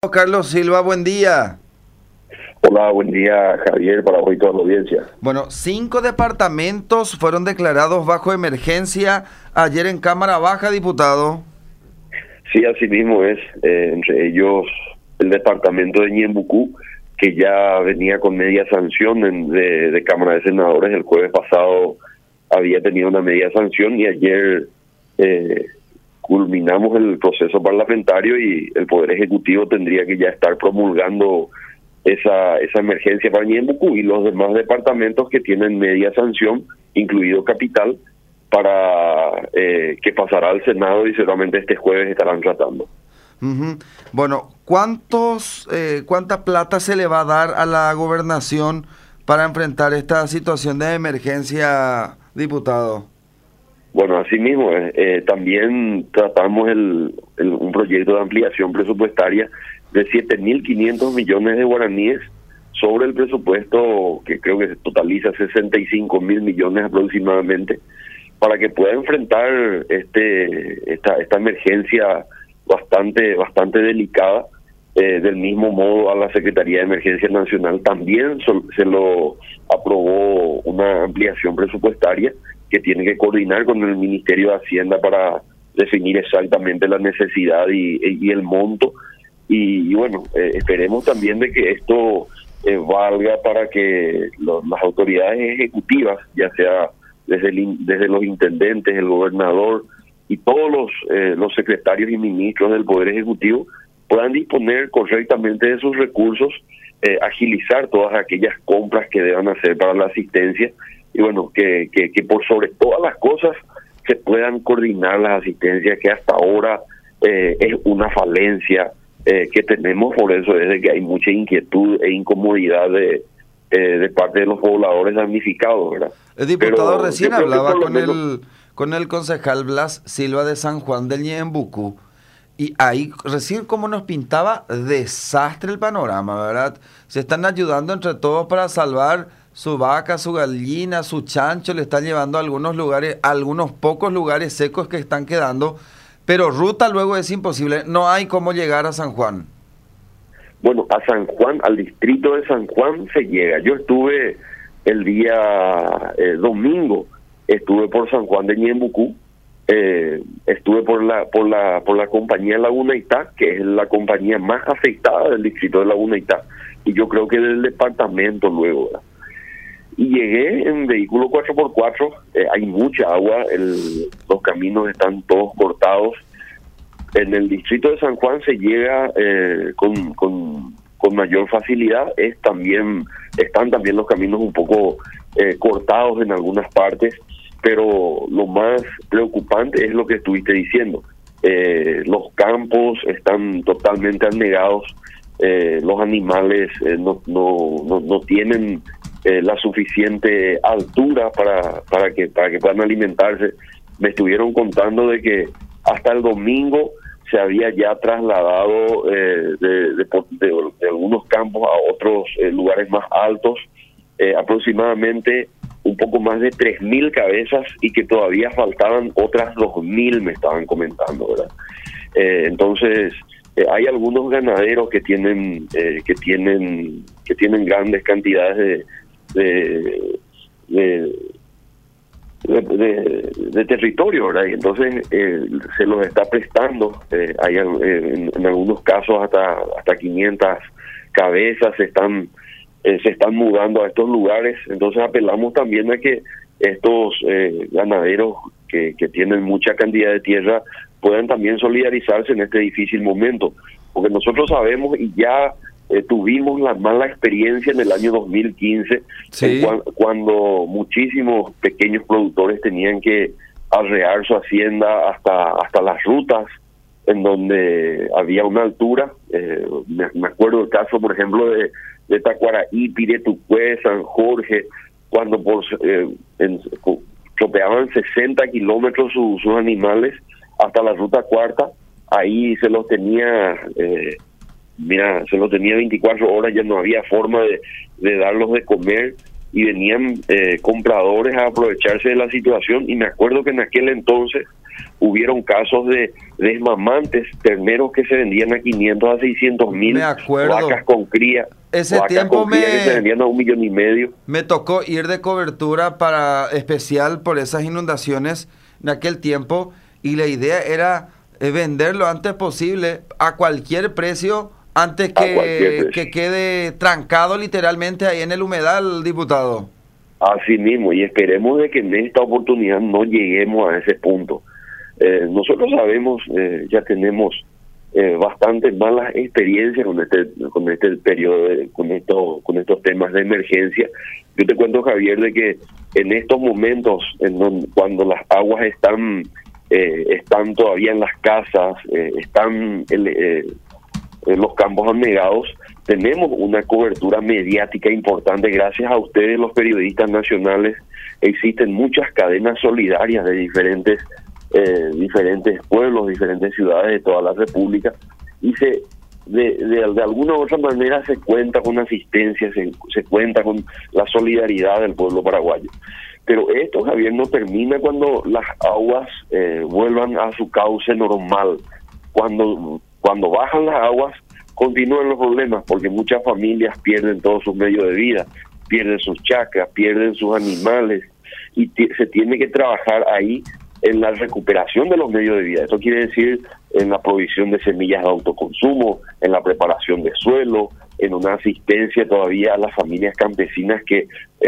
Carlos Silva, buen día. Hola, buen día Javier, para hoy toda la audiencia. Bueno, 5 departamentos fueron declarados bajo emergencia ayer en Cámara Baja, diputado. Sí, así mismo es, entre ellos el departamento de Ñembucú, que ya venía con media sanción de Cámara de Senadores. El jueves pasado había tenido una media sanción y ayer culminamos el proceso parlamentario y el Poder Ejecutivo tendría que ya estar promulgando esa emergencia para Ñembucú y los demás departamentos que tienen media sanción, incluido Capital, para que pasará al Senado y seguramente este jueves estarán tratando. Bueno, ¿cuánta plata se le va a dar a la gobernación para enfrentar esta situación de emergencia, diputado? Bueno, así mismo, también tratamos un proyecto de ampliación presupuestaria de 7.500 millones de guaraníes sobre el presupuesto que creo que se totaliza 65.000 millones aproximadamente, para que pueda enfrentar esta emergencia bastante delicada. Del mismo modo, a la Secretaría de Emergencia Nacional también se lo aprobó una ampliación presupuestaria que tiene que coordinar con el Ministerio de Hacienda para definir exactamente la necesidad y el monto. Y bueno, esperemos también de que esto valga para que las autoridades ejecutivas, ya sea desde los intendentes, el gobernador y todos los secretarios y ministros del Poder Ejecutivo, puedan disponer correctamente de sus recursos, agilizar todas aquellas compras que deban hacer para la asistencia y bueno, que por sobre todas las cosas se puedan coordinar las asistencias, que hasta ahora es una falencia que tenemos. Por eso es de que hay mucha inquietud e incomodidad de parte de los pobladores damnificados, ¿verdad? El diputado Pero recién yo creo que hablaba por lo menos con el concejal Blas Silva de San Juan del Ñembucú, y ahí recién como nos pintaba desastre el panorama, ¿verdad? Se están ayudando entre todos para salvar su vaca, su gallina, su chancho, le están llevando a algunos lugares, a algunos pocos lugares secos que están quedando, pero ruta luego es imposible, no hay cómo llegar a San Juan. Bueno, a San Juan, al distrito de San Juan se llega. Yo estuve el día domingo, estuve por San Juan de Ñembucú, estuve por la compañía Laguna Itá, que es la compañía más afectada del distrito de Laguna Itá, y yo creo que del departamento luego, ¿verdad? Y llegué en vehículo 4x4, hay mucha agua, los caminos están todos cortados. En el distrito de San Juan se llega con mayor facilidad. Están también los caminos un poco cortados en algunas partes, pero lo más preocupante es lo que estuviste diciendo. Los campos están totalmente anegados, los animales no tienen la suficiente altura para que puedan alimentarse. Me estuvieron contando de que hasta el domingo se había ya trasladado de algunos campos a otros lugares más altos, aproximadamente un poco más de 3.000 cabezas, y que todavía faltaban otras 2.000, me estaban comentando, ¿verdad? Entonces hay algunos ganaderos que tienen grandes cantidades de territorio, ¿verdad? Y entonces se los está prestando, hay en algunos casos hasta 500 cabezas se están mudando a estos lugares. Entonces apelamos también a que estos ganaderos que tienen mucha cantidad de tierra puedan también solidarizarse en este difícil momento, porque nosotros sabemos y ya tuvimos la mala experiencia en el año 2015, sí, cuando muchísimos pequeños productores tenían que arrear su hacienda hasta las rutas en donde había una altura. Me acuerdo el caso, por ejemplo, de Tacuaraí, Piretucue, San Jorge, cuando tropeaban 60 kilómetros sus animales hasta la ruta cuarta. Ahí se los tenía... se los tenía 24 horas, ya no había forma de darlos de comer, y venían compradores a aprovecharse de la situación. Y me acuerdo que en aquel entonces hubieron casos de desmamantes, terneros que se vendían a 500 a 600 mil, Me acuerdo. vacas con cría, Ese tiempo que se vendían a 1,5 millones. Me tocó ir de cobertura para especial por esas inundaciones en aquel tiempo, y la idea era vender lo antes posible a cualquier precio antes que quede trancado literalmente ahí en el humedal, diputado. Así mismo, y esperemos de que en esta oportunidad no lleguemos a ese punto. Nosotros sabemos, ya tenemos bastante malas experiencias con este periodo, con estos temas de emergencia. Yo te cuento, Javier, de que en estos momentos, cuando las aguas están todavía en las casas, están en los campos anegados, tenemos una cobertura mediática importante gracias a ustedes, los periodistas nacionales. Existen muchas cadenas solidarias de diferentes pueblos, diferentes ciudades de toda la República, y de alguna u otra manera se cuenta con asistencia, se cuenta con la solidaridad del pueblo paraguayo. Pero esto, Javier, no termina cuando las aguas vuelvan a su cauce normal. Cuando bajan las aguas, continúan los problemas, porque muchas familias pierden todos sus medios de vida, pierden sus chacras, pierden sus animales, y se tiene que trabajar ahí en la recuperación de los medios de vida. Esto quiere decir en la provisión de semillas de autoconsumo, en la preparación de suelo, en una asistencia todavía a las familias campesinas que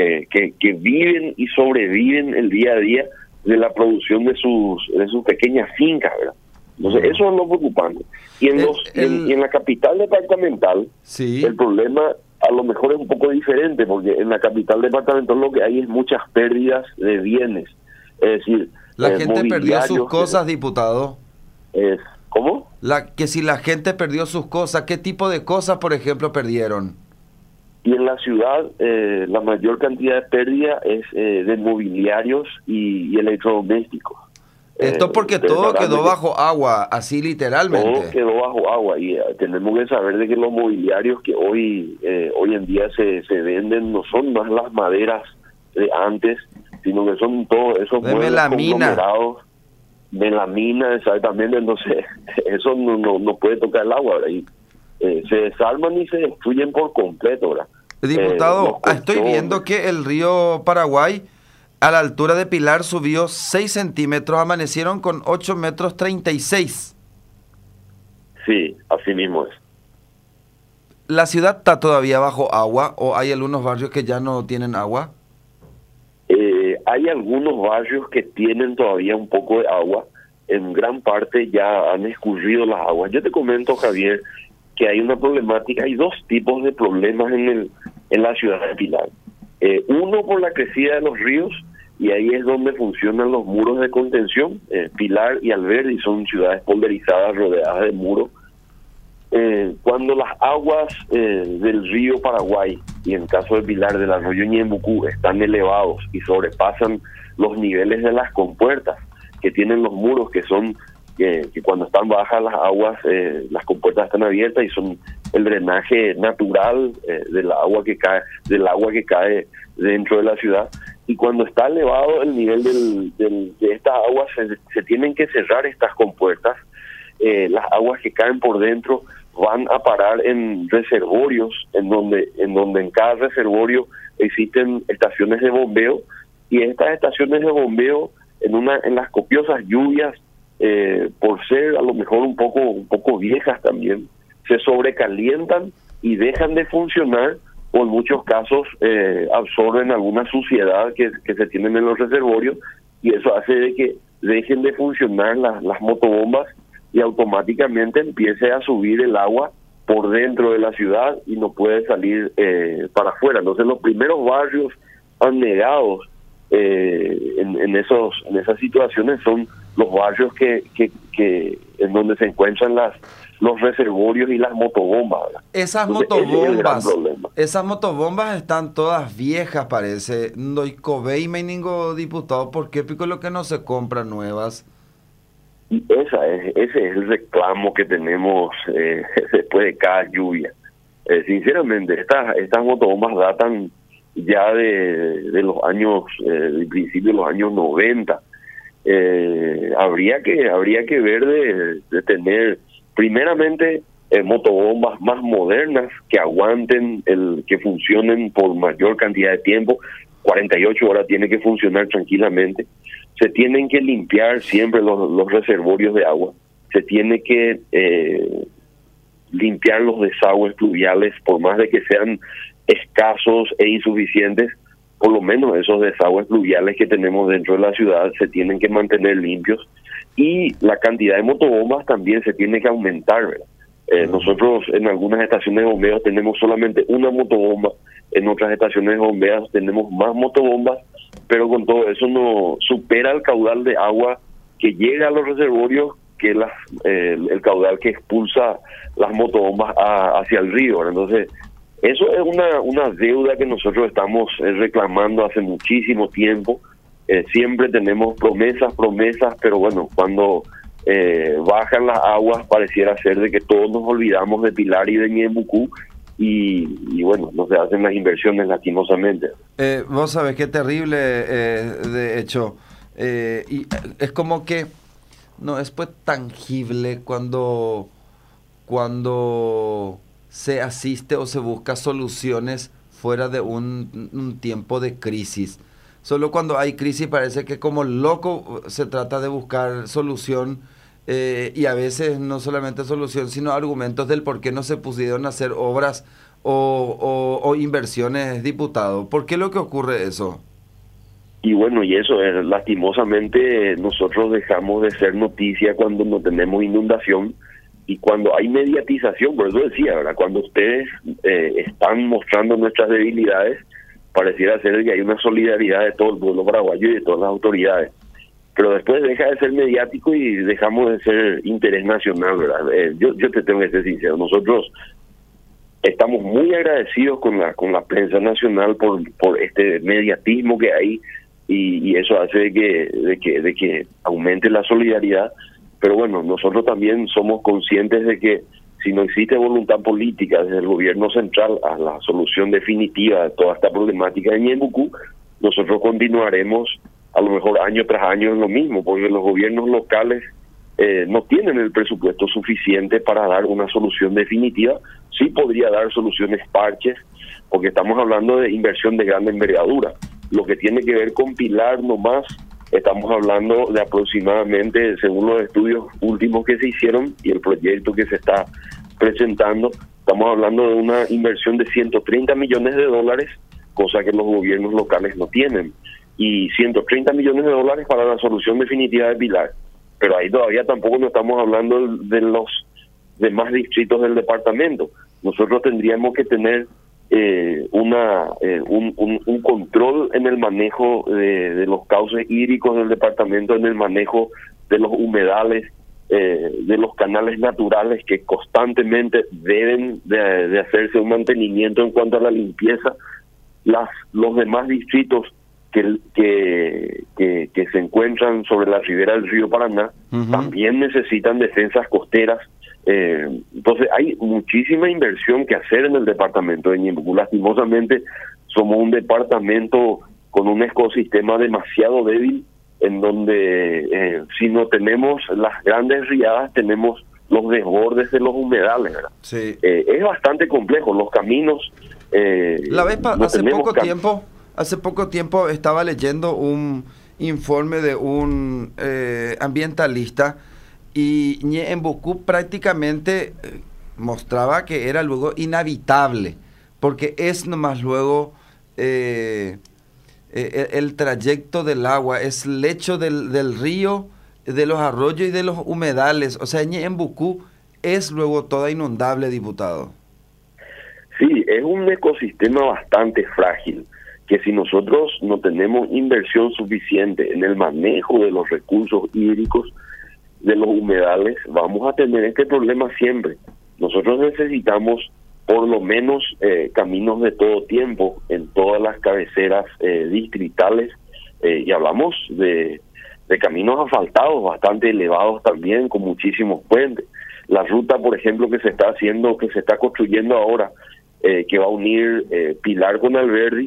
viven y sobreviven el día a día de la producción de sus pequeñas fincas, ¿verdad? Entonces, eso es lo preocupante. Y en la capital departamental, sí, el problema a lo mejor es un poco diferente, porque en la capital departamental lo que hay es muchas pérdidas de bienes. Es decir, la gente perdió sus cosas, diputado. ¿Cómo? Que si la gente perdió sus cosas, ¿qué tipo de cosas, por ejemplo, perdieron? Y en la ciudad, la mayor cantidad de pérdida es de mobiliarios y electrodomésticos. Esto porque todo quedó bajo agua, así literalmente. Todo quedó bajo agua, y tenemos que saber de que los mobiliarios que hoy en día se venden no son más las maderas de antes, sino que son todos esos muebles conglomerados, melamina, exactamente. Entonces eso no puede tocar el agua, ¿verdad? Y se desarman y se destruyen por completo, ¿verdad? Diputado, estoy viendo que el río Paraguay a la altura de Pilar subió 6 centímetros, amanecieron con 8 metros 36. Sí, así mismo es. ¿La ciudad está todavía bajo agua o hay algunos barrios que ya no tienen agua? Hay algunos barrios que tienen todavía un poco de agua. En gran parte ya han escurrido las aguas. Yo te comento, Javier, que hay una problemática, hay dos tipos de problemas en la ciudad de Pilar. Uno por la crecida de los ríos, y ahí es donde funcionan los muros de contención. Pilar y Alberdi son ciudades polverizadas rodeadas de muros. Cuando las aguas del río Paraguay, y en caso de Pilar del arroyo Ñembucú, están elevados y sobrepasan los niveles de las compuertas que tienen los muros, que son que cuando están bajas las aguas, las compuertas están abiertas y son el drenaje natural del agua que cae dentro de la ciudad. Y cuando está elevado el nivel de estas aguas, se tienen que cerrar estas compuertas. Las aguas que caen por dentro van a parar en reservorios, en donde en cada reservorio existen estaciones de bombeo, y estas estaciones de bombeo en las copiosas lluvias, por ser a lo mejor un poco viejas también, se sobrecalientan y dejan de funcionar, o en muchos casos absorben alguna suciedad que se tienen en los reservorios, y eso hace de que dejen de funcionar las motobombas y automáticamente empiece a subir el agua por dentro de la ciudad y no puede salir para afuera. Entonces los primeros barrios anegados en esas situaciones son los barrios que en donde se encuentran los reservorios y las motobombas, ¿verdad? Esas motobombas están todas viejas, parece. No hay cobeime ningún diputado, ¿por qué? Porque lo que no se compran nuevas. Y ese es el reclamo que tenemos después de cada lluvia. Sinceramente, estas motobombas datan ya de los años, del principio de los años 90, habría que ver de tener primeramente motobombas más modernas que aguanten, que funcionen por mayor cantidad de tiempo. 48 horas tiene que funcionar tranquilamente. Se tienen que limpiar siempre los reservorios de agua. Se tiene que limpiar los desagües pluviales, por más de que sean escasos e insuficientes. Por lo menos esos desagües pluviales que tenemos dentro de la ciudad se tienen que mantener limpios, y la cantidad de motobombas también se tiene que aumentar, ¿verdad? Nosotros en algunas estaciones de bombeo tenemos solamente una motobomba, en otras estaciones de bombeo tenemos más motobombas, pero con todo eso no supera el caudal de agua que llega a los reservorios que el caudal que expulsa las motobombas hacia el río, ¿verdad? Entonces, eso es una deuda que nosotros estamos reclamando hace muchísimo tiempo. Siempre tenemos promesas, pero bueno, cuando bajan las aguas pareciera ser de que todos nos olvidamos de Pilar y de Ñeembucú, y bueno, no se hacen las inversiones lastimosamente. Vos sabés qué terrible, de hecho, y es como que no es pues tangible cuando se asiste o se busca soluciones fuera de un tiempo de crisis. Solo cuando hay crisis parece que como loco se trata de buscar solución, y a veces no solamente solución, sino argumentos del por qué no se pudieron hacer obras o inversiones, diputado. ¿Por qué lo que ocurre eso? Y bueno, y eso es, lastimosamente nosotros dejamos de ser noticia cuando no tenemos inundación y cuando hay mediatización. Por eso decía, ¿verdad? Cuando ustedes están mostrando nuestras debilidades, pareciera ser que hay una solidaridad de todo el pueblo paraguayo y de todas las autoridades, pero después deja de ser mediático y dejamos de ser interés nacional, ¿verdad? Yo te tengo que ser sincero, nosotros estamos muy agradecidos con la prensa nacional por este mediatismo que hay, y eso hace de que aumente la solidaridad. Pero bueno, nosotros también somos conscientes de que si no existe voluntad política desde el gobierno central a la solución definitiva de toda esta problemática de Ñeembucú, nosotros continuaremos a lo mejor año tras año en lo mismo, porque los gobiernos locales no tienen el presupuesto suficiente para dar una solución definitiva. Sí podría dar soluciones parches, porque estamos hablando de inversión de gran envergadura. Lo que tiene que ver con Pilar nomás, estamos hablando de aproximadamente, según los estudios últimos que se hicieron y el proyecto que se está presentando, estamos hablando de una inversión de 130 millones de dólares, cosa que los gobiernos locales no tienen, y 130 millones de dólares para la solución definitiva de Pilar. Pero ahí todavía tampoco no estamos hablando de los demás distritos del departamento. Nosotros tendríamos que tener un control en el manejo de los cauces hídricos del departamento, en el manejo de los humedales, de los canales naturales que constantemente deben de hacerse un mantenimiento en cuanto a la limpieza. Los demás distritos que se encuentran sobre la ribera del río Paraná también necesitan defensas costeras. Entonces hay muchísima inversión que hacer en el departamento de Ñeembucú. Lastimosamente somos un departamento con un ecosistema demasiado débil, en donde si no tenemos las grandes riadas tenemos los desbordes de los humedales, ¿verdad? Sí. Es bastante complejo. Los caminos hace poco tiempo estaba leyendo un informe de un ambientalista, y Ñeembucú prácticamente mostraba que era luego inhabitable, porque es nomás luego el trayecto del agua, es lecho del río, de los arroyos y de los humedales. O sea, Ñeembucú es luego toda inundable, diputado. Sí, es un ecosistema bastante frágil, que si nosotros no tenemos inversión suficiente en el manejo de los recursos hídricos, de los humedales, vamos a tener este problema siempre. Nosotros necesitamos por lo menos caminos de todo tiempo en todas las cabeceras distritales, y hablamos de caminos asfaltados bastante elevados también, con muchísimos puentes. La ruta, por ejemplo, que se está construyendo ahora, que va a unir Pilar con Alberdi,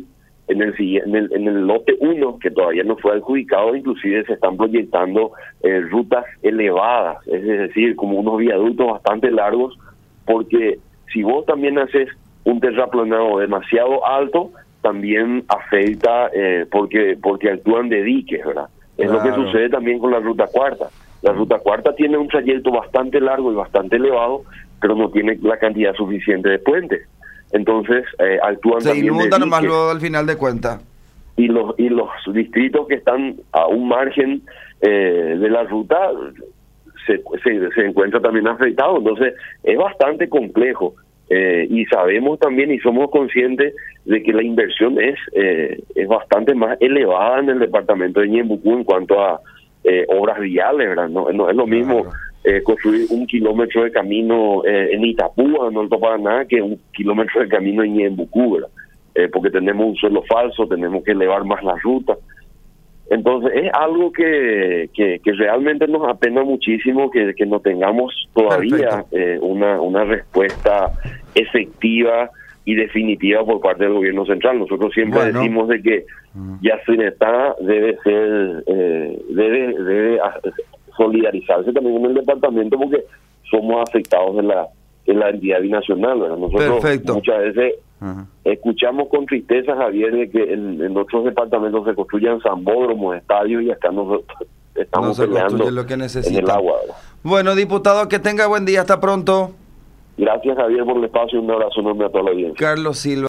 en el lote 1, que todavía no fue adjudicado, inclusive se están proyectando rutas elevadas, es decir, como unos viaductos bastante largos, porque si vos también haces un terraplanado demasiado alto, también afecta porque actúan de diques, ¿verdad? Es lo que sucede también con la ruta cuarta. La ruta cuarta tiene un trayecto bastante largo y bastante elevado, pero no tiene la cantidad suficiente de puentes. Entonces actúan se también inunda de nomás diques. luego al final de cuentas. Y los distritos que están a un margen de la ruta se encuentran también afectados. Entonces es bastante complejo. Y sabemos también y somos conscientes de que la inversión es bastante más elevada en el departamento de Ñembucú en cuanto a obras viales, ¿verdad? No es lo mismo construir 1 kilómetro de camino en Itapúa, en Alto Paraná, que 1 kilómetro de camino en Ñembucú, ¿verdad? Porque tenemos un suelo falso, tenemos que elevar más la ruta. Entonces es algo que realmente nos apena muchísimo que no tengamos todavía una respuesta efectiva y definitiva por parte del gobierno central. Nosotros siempre decimos de que Yacyretá debe solidarizarse también con el departamento, porque somos afectados en la entidad binacional, ¿verdad? Nosotros muchas veces escuchamos con tristeza, Javier, de que en otros departamentos se construyan zambódromos, estadios, y acá nosotros estamos peleando lo que en el agua, ¿verdad? Bueno, diputado, que tenga buen día, hasta pronto. Gracias, Javier, por el espacio y un abrazo enorme a toda la audiencia. Carlos Silva.